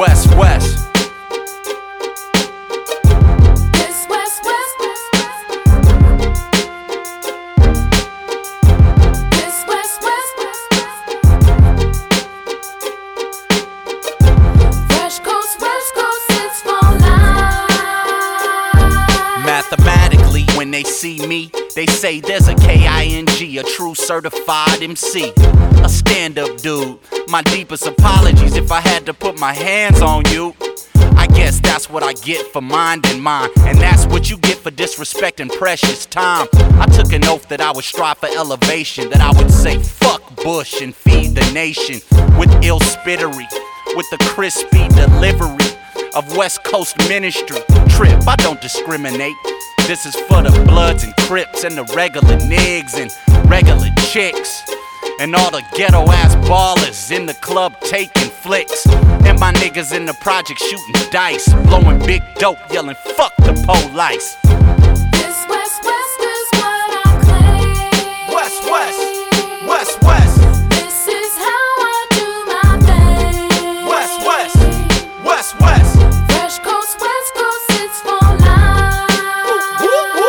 West West. Mathematically, when they see me, they say there's a K-I-N-G, a true certified MC, a stand-up dude. My deepest apologies if I had to put my hands on you. I guess that's what I get for minding mine, and that's what you get for disrespecting precious time. I took an oath that I would strive for elevation, that I would say fuck Bush and feed the nation with ill spittery, with the crispy delivery of West Coast ministry. Trip, I don't discriminate. This is for the Bloods and Crips and the regular niggas and regular chicks, and all the ghetto ass ballers in the club taking flicks, and my niggas in the project shooting dice, blowing big dope, yelling fuck the police. This West West is what I claim. West West, West West. This is how I do my thing. West West, West West. Fresh Coast, West Coast, it's for life.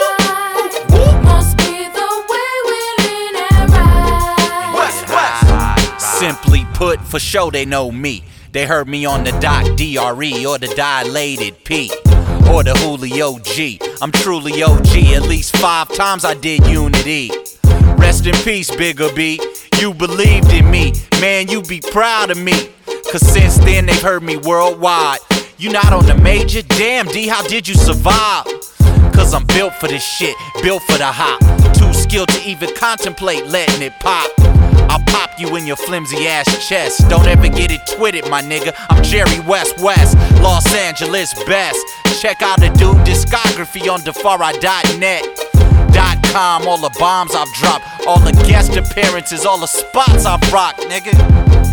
Must be the way we lean and ride. West West. Simply put, for sure they know me. They heard me on the dot DRE or the dilated P or the Julio G. I'm truly OG, at least 5 times I did Unity. Rest in peace, Bigger B. You believed in me, man, you be proud of me. Cause since then they've heard me worldwide. You not on the major? Damn D, how did you survive? Cause I'm built for this shit, built for the hop. Too skilled to even contemplate letting it pop. I'll pop you in your flimsy ass chest. Don't ever get it twitted, my nigga. I'm Jerry West West, Los Angeles best. Check out the dude discography on Defari.net. .com, all the bombs I've dropped, all the guest appearances, all the spots I've rocked, nigga.